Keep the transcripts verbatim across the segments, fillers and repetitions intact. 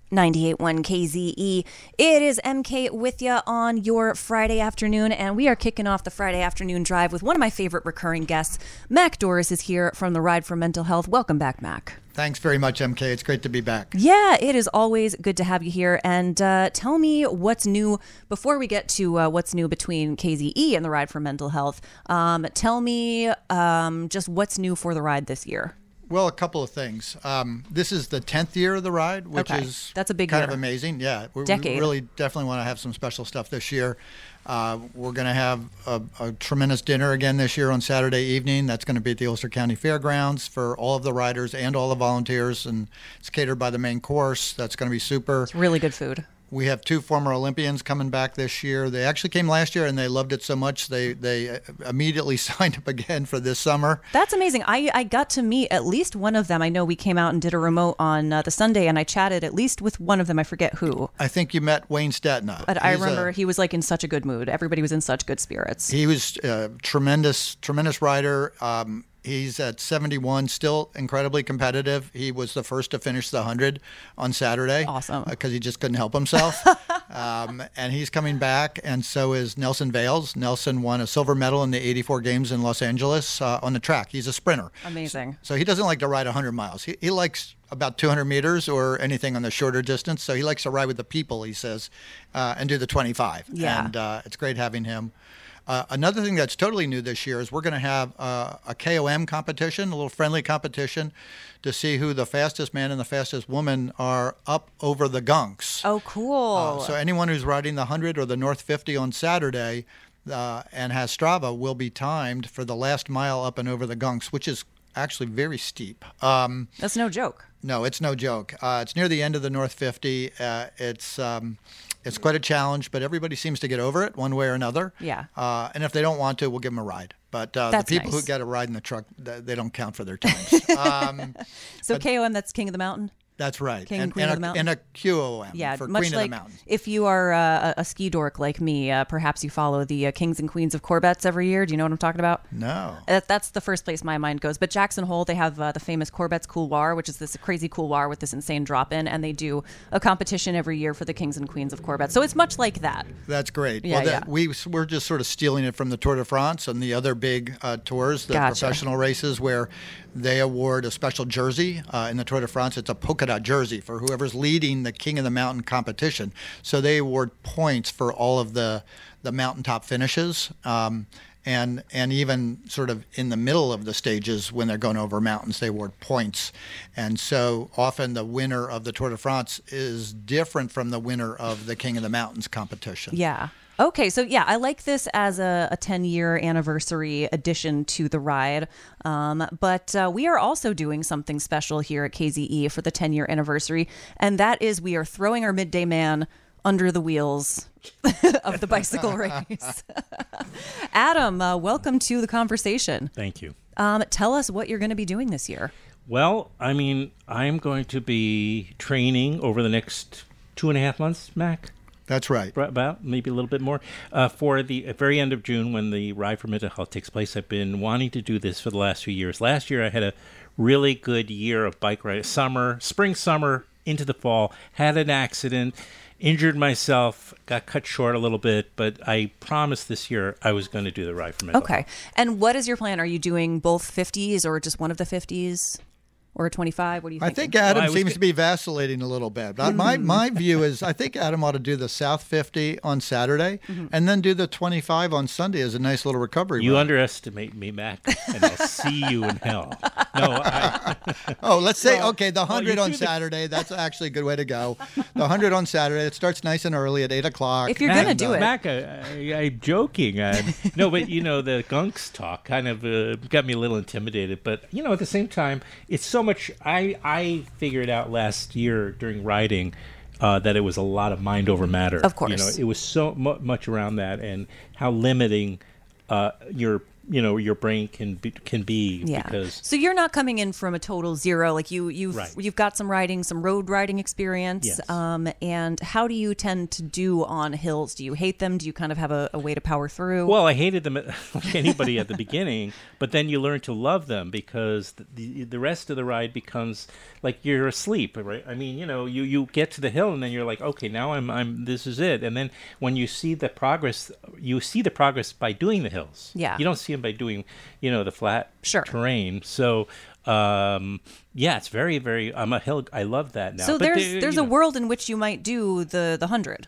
ninety-eight point one K Z E. It is M K with you on your Friday afternoon, and we are kicking off the Friday afternoon drive with one of my favorite recurring guests. Mac Doris is here from the Ride for Mental Health. Welcome back, Mac. Thanks very much, M K. It's great to be back. Yeah, it is always good to have you here. And uh, tell me what's new before we get to uh, what's new between K Z E and the Ride for Mental Health. Um, tell me um, just what's new for the ride this year. Well, a couple of things. Um, this is the tenth year of the ride, which okay. is That's a big kind year. of amazing. Yeah, we, Decade. we really definitely want to have some special stuff this year. Uh, we're going to have a, a tremendous dinner again this year on Saturday evening. That's going to be at the Ulster County Fairgrounds for all of the riders and all the volunteers, and it's catered by the main course. That's going to be super. It's really good food. We have two former Olympians coming back this year. They actually came last year, and they loved it so much they they immediately signed up again for this summer. That's amazing. I, I got to meet at least one of them. I know we came out and did a remote on uh, the Sunday, and I chatted at least with one of them. I forget who. I think you met Wayne Stetina. But I He's remember a, he was like in such a good mood. Everybody was in such good spirits. He was a tremendous, tremendous rider. Um, He's at seventy-one, still incredibly competitive. He was the first to finish the one hundred on Saturday. Awesome. Because uh, he just couldn't help himself. um, and he's coming back, and so is Nelson Vales. Nelson won a silver medal in the eighty-four games in Los Angeles uh, on the track. He's a sprinter. Amazing. So, so he doesn't like to ride one hundred miles. He, he likes about two hundred meters or anything on the shorter distance. So he likes to ride with the people, he says, uh, and do the twenty-five. Yeah. And uh, it's great having him. Uh, another thing that's totally new this year is we're going to have uh, a K O M competition, a little friendly competition to see who the fastest man and the fastest woman are up over the gunks. Oh, cool. Uh, so anyone who's riding the one hundred or the North fifty on Saturday uh, and has Strava will be timed for the last mile up and over the gunks, which is actually very steep. Um, That's no joke. No, it's no joke. Uh, it's near the end of the North fifty. Uh, it's um, it's quite a challenge, but everybody seems to get over it one way or another. Yeah. Uh, and if they don't want to, we'll give them a ride. But uh, the That's people nice. who get a ride in the truck, th- they don't count for their times. um, So but- K O M, that's King of the Mountain? That's right. King and and, Queen and of a, the Mountain? And a Q O M Yeah, for much Queen like of the Mountain. if you are uh, a, a ski dork like me, uh, perhaps you follow the uh, Kings and Queens of Corbett's every year. Do you know what I'm talking about? No. That, that's the first place my mind goes. But Jackson Hole, they have uh, the famous Corbett's Couloir, which is this crazy couloir with this insane drop-in, and they do a competition every year for the Kings and Queens of Corbett. So it's much like that. That's great. Yeah, well, that, yeah. we, we're just sort of stealing it from the Tour de France and the other big uh, tours, the Gotcha. professional races, where they award a special jersey. Uh, in the Tour de France, it's a polka dot jersey for whoever's leading the King of the Mountain competition. So they award points for all of the, the mountaintop finishes. Um, and and even sort of in the middle of the stages when they're going over mountains, they award points. And so often the winner of the Tour de France is different from the winner of the King of the Mountains competition. Yeah. Okay, so yeah, I like this as a ten-year anniversary addition to the ride. Um, but uh, we are also doing something special here at K Z E for the ten-year anniversary, and that is we are throwing our midday man under the wheels of the bicycle race. Adam, uh, welcome to the conversation. Thank you. Um, tell us what you're going to be doing this year. Well, I mean, I'm going to be training over the next two and a half months, Mac. That's right. About maybe a little bit more uh, for the at very end of June when the Ride for Mental Health takes place. I've been wanting to do this for the last few years. Last year I had a really good year of bike riding, summer, spring, summer into the fall. Had an accident, injured myself, got cut short a little bit, but I promised this year I was going to do the Ride for Mental Okay, Health. and what is your plan? Are you doing both fifties or just one of the fifties? Or a twenty-five? What do you think? I think Adam Well, I was seems g- to be vacillating a little bit. But my my view is I think Adam ought to do the South fifty on Saturday Mm-hmm. and then do the twenty-five on Sunday as a nice little recovery You run. underestimate me, Mac, and I'll see you in hell. No, I, Oh, let's say, Well, okay, the well, one hundred you on do the- Saturday, that's actually a good way to go. The one hundred on Saturday, it starts nice and early at eight o'clock. If you're Mac, gonna do it. Mac, I, I, I'm joking. Uh, no, but you know the gunks talk kind of uh, got me a little intimidated. But you know, at the same time, it's so much. I I figured out last year during riding uh, that it was a lot of mind over matter. Of course. you know, it was so mu- much around that and how limiting uh, your you know your brain can be, can be Yeah. because So you're not coming in from a total zero. Like you, you've Right. you've got some riding, some road riding experience. Yes. Um, and how do you tend to do on hills? Do you hate them? Do you kind of have a, a way to power through? well, I hated them like anybody at the beginning, but then you learn to love them because the, the the rest of the ride becomes like you're asleep, right? I mean, you know, you, you get to the hill and then you're like, okay, now I'm I'm this is it. And then when you see the progress, you see the progress by doing the hills. Yeah. You don't see them by doing, you know, the flat Sure. terrain. So. Um, yeah, it's very, very. I'm a hill. I love that now. so But there's they- there's you a know, world in which you might do the the hundred.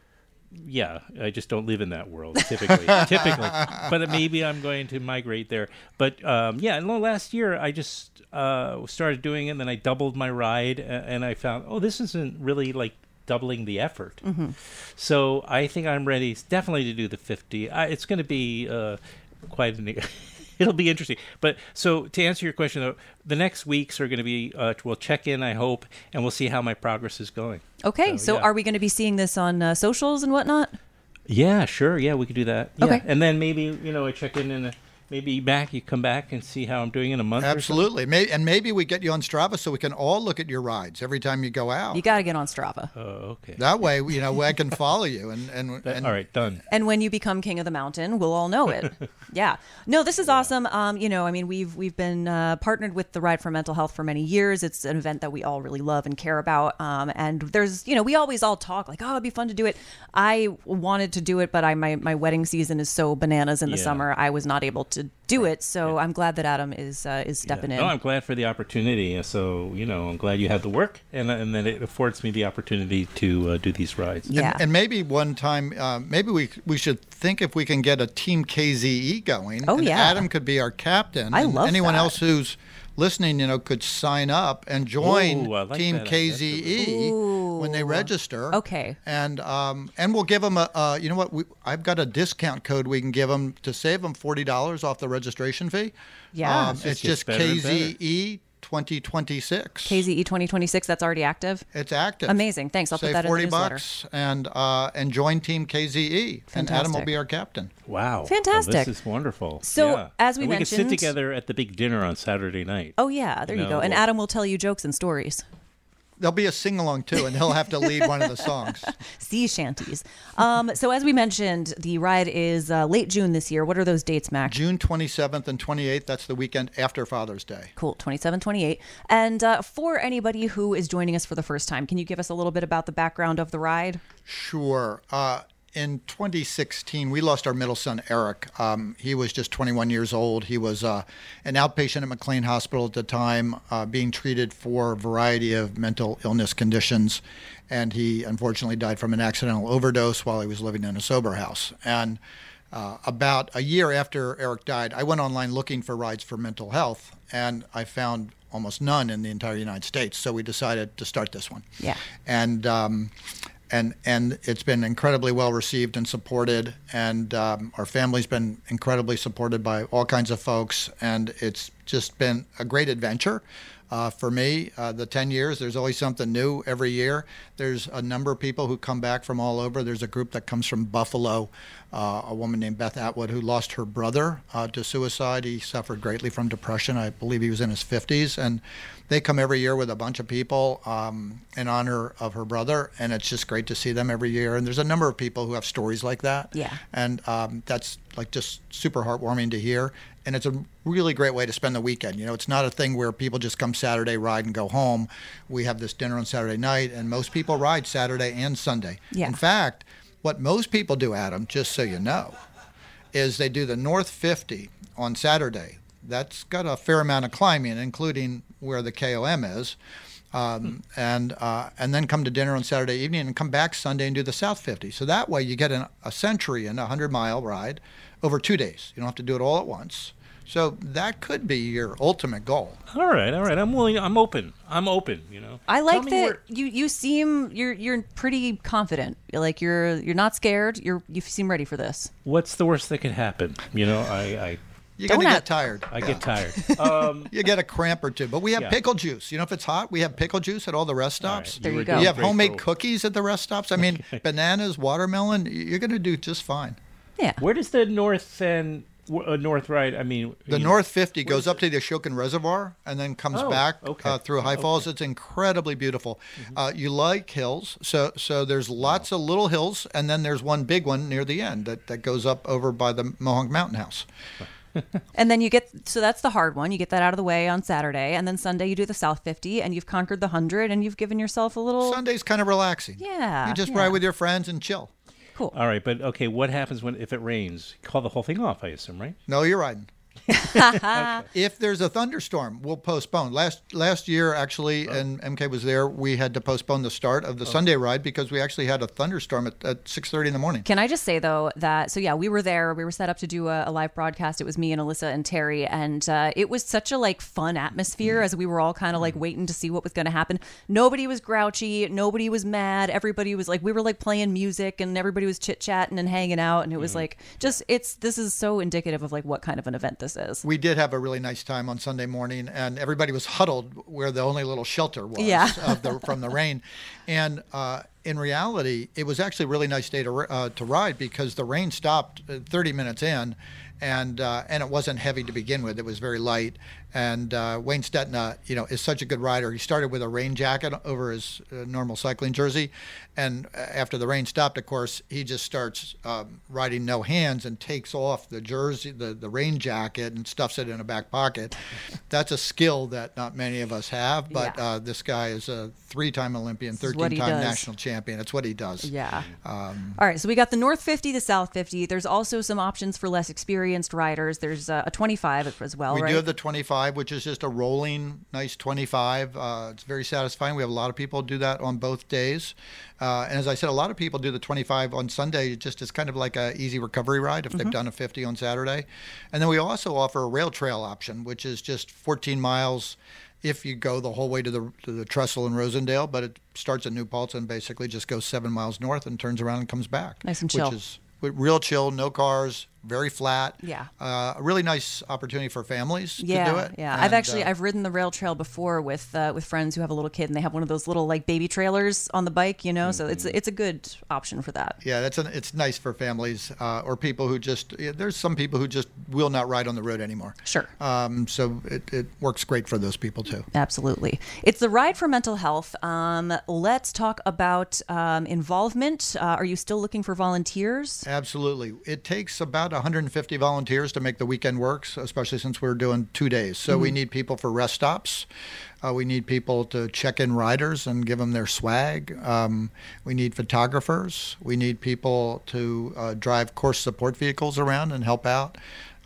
Yeah, I just don't live in that world typically. typically, but maybe I'm going to migrate there. But um, yeah, no, last year I just uh, started doing it, and then I doubled my ride, a- and I found, oh, this isn't really like doubling the effort. Mm-hmm. So I think I'm ready, definitely to do the fifty. I, it's going to be uh, quite an. It'll be interesting. But so to answer your question, though, the next weeks are going to be, uh, we'll check in, I hope, and we'll see how my progress is going. Okay, So, so yeah. are we going to be seeing this on uh, socials and whatnot? Yeah, sure. Yeah, we could do that. Yeah. Okay. And then maybe, you know, I check in and maybe back, you come back and see how I'm doing in a month Absolutely. May, and maybe we get you on Strava so we can all look at your rides every time you go out. You got to get on Strava. or so. Oh, okay. That way, you know, I can follow you. And, and, That- and all right, done. And when you become king of the mountain, we'll all know it. Yeah. No, this is awesome. Um, you know, I mean, we've we've been uh, partnered with the Ride for Mental Health for many years. It's an event that we all really love and care about. Um, and there's, you know, we always all talk like, oh, it'd be fun to do it. I wanted to do it, but I my my wedding season is so bananas in the Yeah. summer. I was not able to do it. So I'm glad that Adam is uh, is stepping Yeah. in. No, I'm glad for the opportunity. So, you know, I'm glad you had the work, and, and then it affords me the opportunity to uh, do these rides. Yeah. And, and maybe one time, uh, maybe we we should think if we can get a Team K Z E going. Oh, and yeah. Adam could be our captain. I and love anyone that. else who's listening, you know, could sign up and join Ooh, I like Team that. K Z E when they Ooh. register. Okay. And um, and we'll give them a, uh, you know what? We, I've got a discount code we can give them to save them forty dollars off the registration fee. Yeah. Um, It it's just just gets better K and Z E twenty twenty-six. K Z E twenty twenty-six, that's already active. It's active. Amazing. Thanks. I'll Save put that in the forty newsletter. bucks and uh, and join Team K Z E. And Adam will Fantastic. be our captain. Wow. Fantastic. Well, this is wonderful. So, Yeah. as we and we mentioned- could sit together at the big dinner on Saturday night. Oh, yeah. There you, You go. know, And we'll- Adam will tell you jokes and stories. There'll be a sing along too, and he'll have to lead one of the songs. Sea shanties. Um, so as we mentioned, the ride is uh, late June this year. What are those dates, Max? June twenty-seventh and twenty-eighth. That's the weekend after Father's Day. Cool, twenty-seven, twenty-eight. And uh, for anybody who is joining us for the first time, can you give us a little bit about the background of the ride? Sure. Uh, in twenty sixteen, we lost our middle son, Eric. Um, he was just twenty-one years old. He was uh, an outpatient at McLean Hospital at the time, uh, being treated for a variety of mental illness conditions. And he unfortunately died from an accidental overdose while he was living in a sober house. And uh, about a year after Eric died, I went online looking for rides for mental health, and I found almost none in the entire United States. So we decided to start this one. Yeah. And um, and and it's been incredibly well received and supported, and um, our family's been incredibly supported by all kinds of folks, and it's just been a great adventure. Uh, for me, uh, the ten years, there's always something new every year. There's a number of people who come back from all over. There's a group that comes from Buffalo, uh, a woman named Beth Atwood who lost her brother uh, to suicide. He suffered greatly from depression. I believe he was in his fifties. And they come every year with a bunch of people um, in honor of her brother. And it's just great to see them every year. And there's a number of people who have stories like that. Yeah. And um, that's like just super heartwarming to hear. And it's a really great way to spend the weekend. You know, it's not a thing where people just come Saturday, ride, and go home. We have this dinner on Saturday night, and most people ride Saturday and Sunday. Yeah. In fact, what most people do, Adam, just so you know, is they do the North fifty on Saturday. That's got a fair amount of climbing, including where the K O M is. Um, and uh, and then come to dinner on Saturday evening and come back Sunday and do the South fifty. So that way you get an, a century and a hundred-mile ride over two days. You don't have to do it all at once. So that could be your ultimate goal. All right, all right. I'm willing. I'm open. I'm open. You know. I Tell like me that where- you you seem you're you're pretty confident. You're like you're you're not scared. You're you seem ready for this. What's the worst that could happen? You know, I You're Don't going to have- get tired. I, I Yeah. get tired. Um, You get a cramp or two. But we have Yeah. pickle juice. You know, if it's hot, we have pickle juice at all the rest all stops. right, There you were go. doing You have great homemade for- cookies at the rest stops. I mean, bananas, watermelon. You're going to do just fine. Yeah. Where does the north and w- a north ride. I mean, The you know, North fifty goes up to the Ashokan Reservoir and then comes Oh, back okay. uh, through High Okay. Falls. It's incredibly beautiful. Uh, you like hills, so so there's lots of little hills, and then there's one big one near the end that, that goes up over by the Mohonk Mountain House. And then you get, so that's the hard one. You get that out of the way on Saturday. And then Sunday, you do the South fifty, and you've conquered the one hundred, and you've given yourself a little. Sunday's kind of relaxing. Yeah, You just yeah. ride with your friends and chill. Cool. All right, but okay, what happens when if it rains? Call the whole thing off, I assume, right? No, you're riding. If there's a thunderstorm, we'll postpone. Last last year, actually, and M K was there, we had to postpone the start of the Sunday ride because we actually had a thunderstorm at, at six thirty in the morning. Can I just say, though, that, so yeah, we were there. We were set up to do a, a live broadcast. It was me and Alyssa and Terry. And uh, it was such a like fun atmosphere as we were all kind of like waiting to see what was going to happen. Nobody was grouchy. Nobody was mad. Everybody was like, we were like playing music and everybody was chit chatting and hanging out. And it was like, just, it's, this is so indicative of like what kind of an event this is. We did have a really nice time on Sunday morning, and everybody was huddled where the only little shelter was Yeah. of the, from the rain. And uh, in reality, it was actually a really nice day to uh, to ride because the rain stopped uh, thirty minutes in, and uh, and it wasn't heavy to begin with. It was very light. And uh, Wayne Stetna, you know, is such a good rider. He started with a rain jacket over his uh, normal cycling jersey, and after the rain stopped, of course, he just starts um, riding no hands and takes off the jersey, the, the rain jacket, and stuffs it in a back pocket. That's a skill that not many of us have, but Yeah. uh, this guy is a three-time Olympian, This is what he thirteen-time does. national champion. That's what he does. Yeah. Um, All right. So we got the North fifty, the South fifty. There's also some options for less experienced riders. There's uh, a twenty-five as well, we right? do have the twenty-five, which is just a rolling, nice twenty-five. Uh, it's very satisfying. We have a lot of people do that on both days. Uh, and as I said, a lot of people do the twenty-five on Sunday just as kind of like a easy recovery ride if they've done a fifty on Saturday. And then we also offer a rail trail option, which is just fourteen miles if you go the whole way to the to the trestle in Rosendale, but it starts at New Paltz and basically just goes seven miles north and turns around and comes back. Nice and chill. Which is real chill, no cars, very flat. Yeah. Uh, a really nice opportunity for families Yeah, to do it. yeah. And, I've actually uh, I've ridden the rail trail before with uh, with friends who have a little kid, and they have one of those little like baby trailers on the bike, you know. So it's it's a good option for that. Yeah, that's an, it's nice for families uh, or people who just, yeah, there's some people who just will not ride on the road anymore. Sure. Um, so it, it works great for those people too. Absolutely. It's the Ride for Mental Health. Um, let's talk about um, involvement. Uh, are you still looking for volunteers? Absolutely. It takes about one hundred fifty volunteers to make the weekend work, especially since we're doing two days. So we need people for rest stops. Uh, we need people to check in riders and give them their swag. Um, we need photographers. We need people to uh, drive course support vehicles around and help out.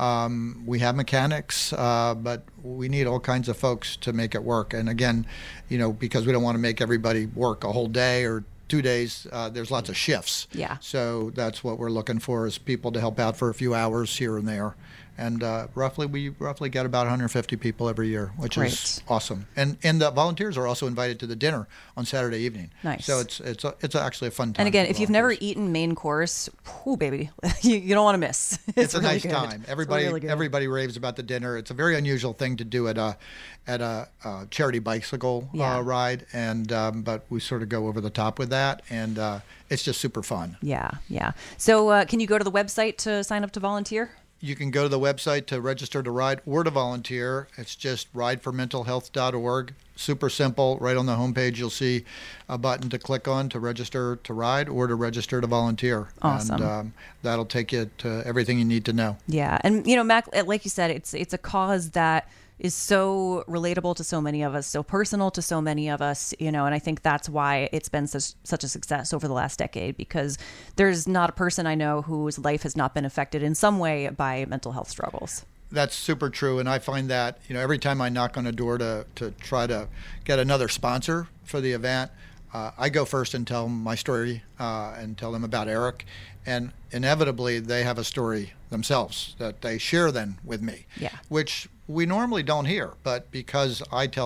Um, we have mechanics, uh, but we need all kinds of folks to make it work. And again, you know, because we don't want to make everybody work a whole day or two days, uh, there's lots of shifts. Yeah. So that's what we're looking for is people to help out for a few hours here and there. And uh, roughly, we roughly get about one hundred fifty people every year, which Great. is awesome. And and the volunteers are also invited to the dinner on Saturday evening. Nice. So it's it's a, it's actually a fun time. And again, for if you've never volunteers. eaten main course, whoo, baby, you, you don't want to miss. It's, it's a really nice good. time. It's Everybody really good. everybody raves about the dinner. It's a very unusual thing to do at a at a uh, charity bicycle Yeah. uh, ride, and um, but we sort of go over the top with that, and uh, it's just super fun. Yeah, yeah. So uh, can you go to the website to sign up to volunteer? You can go to the website to register to ride or to volunteer. It's just ride for mental health dot org. Super simple. Right on the homepage, you'll see a button to click on to register to ride or to register to volunteer. Awesome. And um, that'll take you to everything you need to know. Yeah, and you know, Mac, like you said, it's it's a cause that is so relatable to so many of us, so personal to so many of us, you know, and I think that's why it's been such, such a success over the last decade, because there's not a person I know whose life has not been affected in some way by mental health struggles. That's super true. And I find that, you know, every time I knock on a door to, to try to get another sponsor for the event, uh, I go first and tell them my story uh, and tell them about Eric. And inevitably, they have a story themselves that they share then with me, Yeah. which we normally don't hear. But because I tell them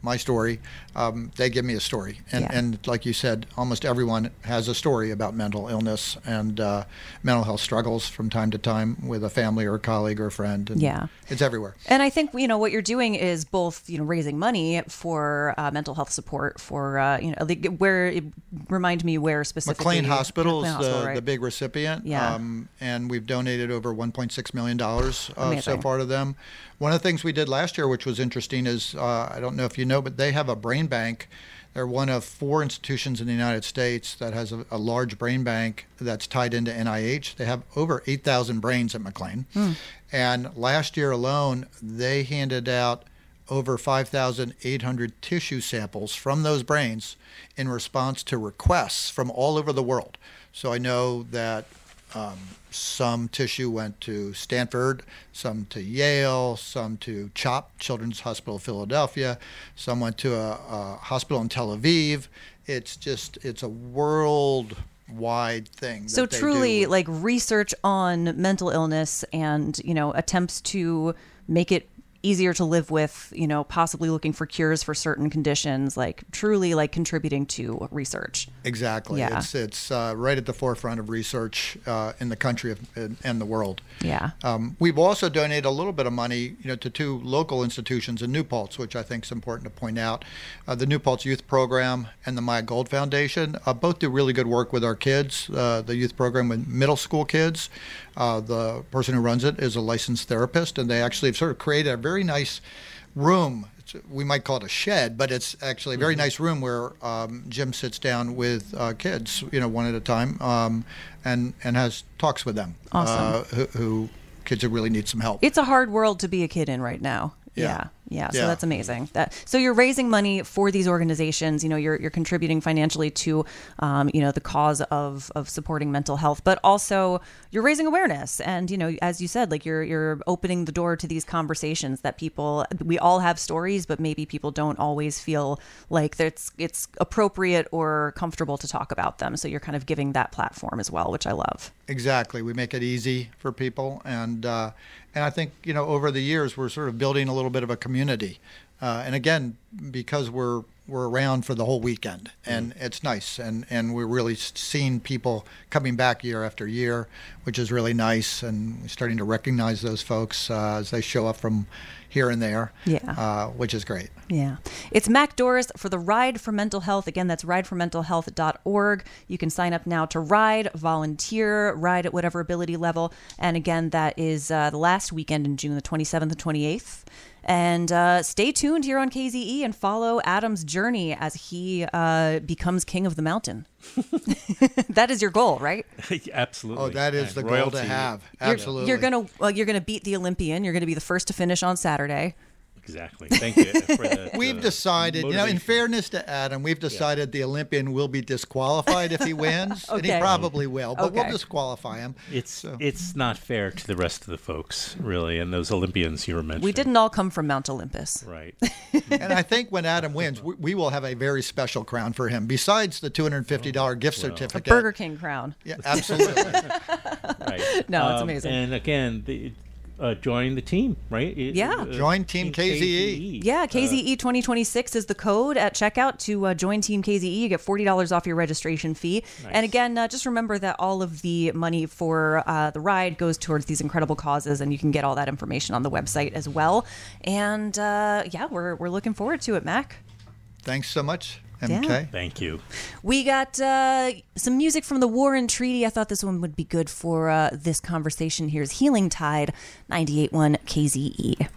my story, um, they give me a story. And, Yeah. and like you said, almost everyone has a story about mental illness and uh, mental health struggles from time to time with a family or a colleague or a friend. And Yeah. it's everywhere. And I think, you know, what you're doing is both, you know, raising money for uh, mental health support for, uh, you know, the, where, it, remind me where specifically. McLean Hospital is McLean the, Hospital, right? the big recipient. Yeah. Um, and we've donated over one point six million dollars uh, so Amazing. far to them. One of the things we did last year, which was interesting, is uh, I don't know if you know, but they have a brain bank. They're one of four institutions in the United States that has a, a large brain bank that's tied into N I H. They have over eight thousand brains at McLean. Hmm. And last year alone, they handed out over five thousand eight hundred tissue samples from those brains in response to requests from all over the world. So I know that um, some tissue went to Stanford, some to Yale, some to CHOP, Children's Hospital of Philadelphia, some went to a, a hospital in Tel Aviv. It's just, it's a worldwide thing. So that they truly, do with- like research on mental illness and, you know, attempts to make it easier to live with, you know, possibly looking for cures for certain conditions, like truly like contributing to research. Exactly. Yeah. It's it's uh, right at the forefront of research uh, in the country of, and, and the world. Yeah. Um, we've also donated a little bit of money, you know, to two local institutions in New Paltz, which I think is important to point out. Uh, the New Paltz Youth Program and the Maya Gold Foundation uh, both do really good work with our kids. Uh, the youth program with middle school kids. Uh, the person who runs it is a licensed therapist, and they actually have sort of created a very nice room. It's, we might call it a shed, but it's actually a very nice room where um, Jim sits down with uh, kids, you know, one at a time, um, and and has talks with them. Awesome. Uh, who, who kids who really need some help. It's a hard world to be a kid in right now. Yeah. Yeah. Yeah. So Yeah. that's amazing. That so you're raising money for these organizations. You know, you're you're contributing financially to, um, you know, the cause of of supporting mental health, but also you're raising awareness. And you know, as you said, like you're you're opening the door to these conversations that people we all have stories, but maybe people don't always feel like it's it's appropriate or comfortable to talk about them. So you're kind of giving that platform as well, which I love. Exactly. We make it easy for people, and uh, and I think, you know, over the years we're sort of building a little bit of a community, uh, and again, because we're we're around for the whole weekend, and mm. it's nice, and and we're really seeing people coming back year after year, which is really nice, and we're starting to recognize those folks uh, as they show up from here and there, Yeah. uh, which is great. Yeah. It's Mac Doris for the Ride for Mental Health. Again, that's ride for mental health dot org. You can sign up now to ride, volunteer, ride at whatever ability level. And again, that is uh, the last weekend in June, the twenty-seventh and twenty-eighth. And uh, stay tuned here on K Z E and follow Adam's journey as he uh, becomes king of the mountain. That is your goal, right? Absolutely. Oh, that is And the goal royalty. to have. You're- Absolutely. You're, gonna well, you're gonna beat the Olympian. You're gonna be the first to finish on Saturday. Exactly. Thank you. For the, We've the decided, you know, in motivation. fairness to Adam, we've decided the Olympian will be disqualified if he wins, and he Okay. probably will, but Okay. we'll disqualify him. It's So- it's not fair to the rest of the folks, really, and those Olympians you were mentioning. We didn't all come from Mount Olympus. Right. And I think when Adam wins, we, we will have a very special crown for him, besides the two hundred fifty dollars gift well. certificate. Burger King crown. Yeah, absolutely. Right. No, it's amazing. And again, the, uh, join the team, right? It- Yeah. uh, Join Team K Z E. Yeah, K Z E twenty twenty-six is the code at checkout to uh, join Team K Z E. You get forty dollars off your registration fee. Nice. And again, uh, just remember that all of the money for uh, the ride goes towards these incredible causes, and you can get all that information on the website as well. And uh, yeah, we're, we're looking forward to it, Mac. Thanks so much, M K. Yeah. Thank you. We got uh, some music from the War and Treaty. I thought this one would be good for uh, this conversation. Here's Healing Tide, ninety-eight point one K Z E.